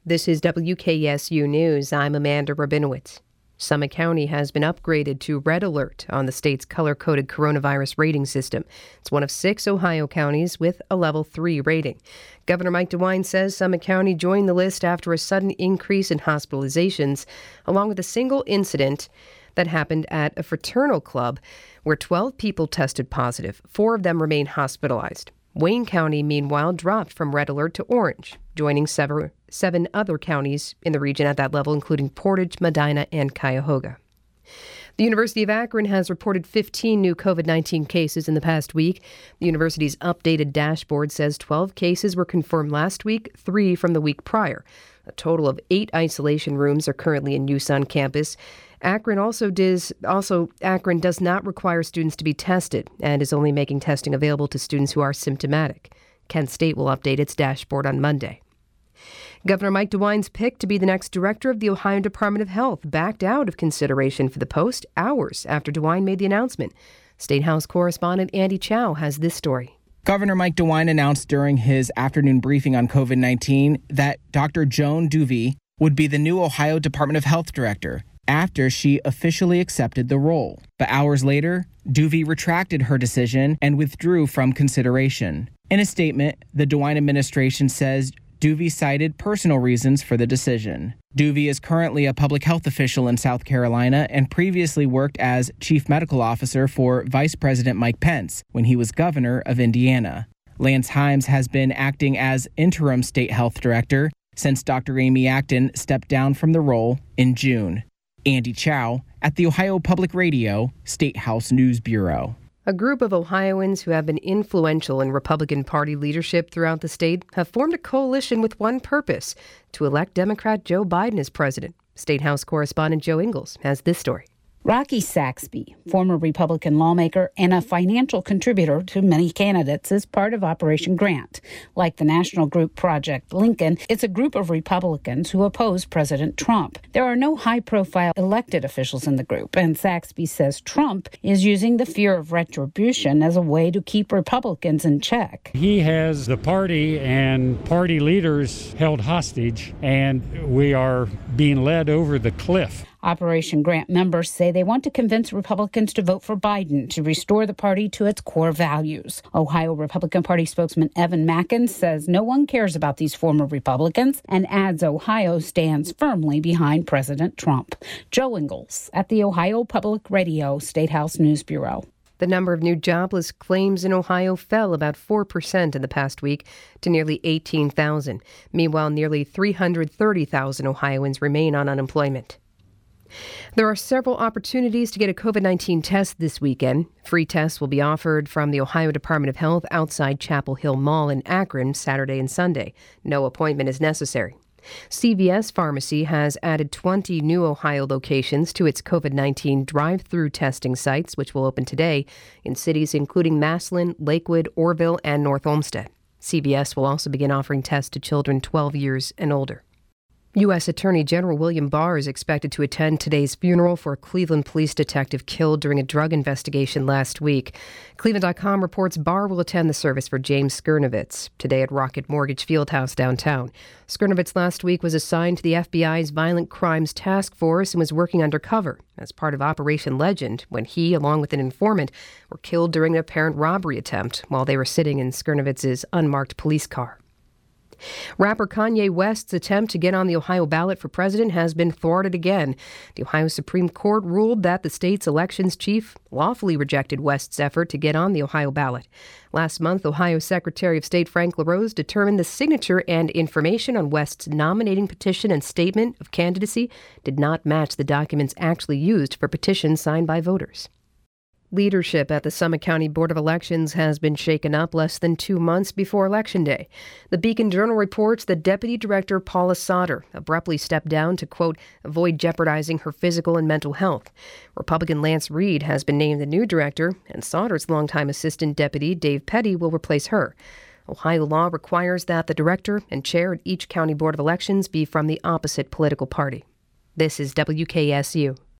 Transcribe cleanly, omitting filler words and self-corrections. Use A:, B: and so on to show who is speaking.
A: This is WKSU News. I'm Amanda Rabinowitz. Summit County has been upgraded to red alert on the state's color-coded coronavirus rating system. It's one of 6 Ohio counties with a level 3 rating. Governor Mike DeWine says Summit County joined the list after a sudden increase in hospitalizations, along with a single incident that happened at a fraternal club where 12 people tested positive. 4 of them remain hospitalized. Wayne County, meanwhile, dropped from red alert to orange, joining 7 other counties in the region at that level, including Portage, Medina, and Cuyahoga. The University of Akron has reported 15 new COVID-19 cases in the past week. The university's updated dashboard says 12 cases were confirmed last week, 3 from the week prior. A total of 8 isolation rooms are currently in use on campus. Akron Akron does not require students to be tested and is only making testing available to students who are symptomatic. Kent State will update its dashboard on Monday. Governor Mike DeWine's pick to be the next director of the Ohio Department of Health backed out of consideration for the post hours after DeWine made the announcement. State House correspondent Andy Chow has this story.
B: Governor Mike DeWine announced during his afternoon briefing on COVID-19 that Dr. Joan Duvey would be the new Ohio Department of Health director after she officially accepted the role. But hours later, Duvey retracted her decision and withdrew from consideration. In a statement, the DeWine administration says Duvey cited personal reasons for the decision. Duvey is currently a public health official in South Carolina and previously worked as chief medical officer for Vice President Mike Pence when he was governor of Indiana. Lance Himes has been acting as interim state health director since Dr. Amy Acton stepped down from the role in June. Andy Chow at the Ohio Public Radio State House News Bureau.
A: A group of Ohioans who have been influential in Republican Party leadership throughout the state have formed a coalition with one purpose: to elect Democrat Joe Biden as president. State House correspondent Joe Ingles has this story.
C: Rocky Saxby, former Republican lawmaker and a financial contributor to many candidates, is part of Operation Grant. Like the national group Project Lincoln, it's a group of Republicans who oppose President Trump. There are no high-profile elected officials in the group, and Saxby says Trump is using the fear of retribution as a way to keep Republicans in check.
D: He has the party and party leaders held hostage, and we are being led over the cliff.
C: Operation Grant members say they want to convince Republicans to vote for Biden to restore the party to its core values. Ohio Republican Party spokesman Evan Mackin says no one cares about these former Republicans and adds Ohio stands firmly behind President Trump. Joe Ingles at the Ohio Public Radio State House News Bureau.
A: The number of new jobless claims in Ohio fell about 4% in the past week to nearly 18,000. Meanwhile, nearly 330,000 Ohioans remain on unemployment. There are several opportunities to get a COVID-19 test this weekend. Free tests will be offered from the Ohio Department of Health outside Chapel Hill Mall in Akron Saturday and Sunday. No appointment is necessary. CVS Pharmacy has added 20 new Ohio locations to its COVID-19 drive-through testing sites, which will open today in cities including Massillon, Lakewood, Orrville, and North Olmsted. CVS will also begin offering tests to children 12 years and older. U.S. Attorney General William Barr is expected to attend today's funeral for a Cleveland police detective killed during a drug investigation last week. Cleveland.com reports Barr will attend the service for James Skirnovitz today at Rocket Mortgage Fieldhouse downtown. Skirnovitz last week was assigned to the FBI's Violent Crimes Task Force and was working undercover as part of Operation Legend when he, along with an informant, were killed during an apparent robbery attempt while they were sitting in Skirnovitz's unmarked police car. Rapper Kanye West's attempt to get on the Ohio ballot for president has been thwarted again. The Ohio Supreme Court ruled that the state's elections chief lawfully rejected West's effort to get on the Ohio ballot. Last month, Ohio Secretary of State Frank LaRose determined the signature and information on West's nominating petition and statement of candidacy did not match the documents actually used for petitions signed by voters. Leadership at the Summit County Board of Elections has been shaken up less than 2 months before Election Day. The Beacon Journal reports that Deputy Director Paula Sauter abruptly stepped down to, quote, avoid jeopardizing her physical and mental health. Republican Lance Reed has been named the new director, and Sauter's longtime assistant deputy, Dave Petty, will replace her. Ohio law requires that the director and chair at each county board of elections be from the opposite political party. This is WKSU.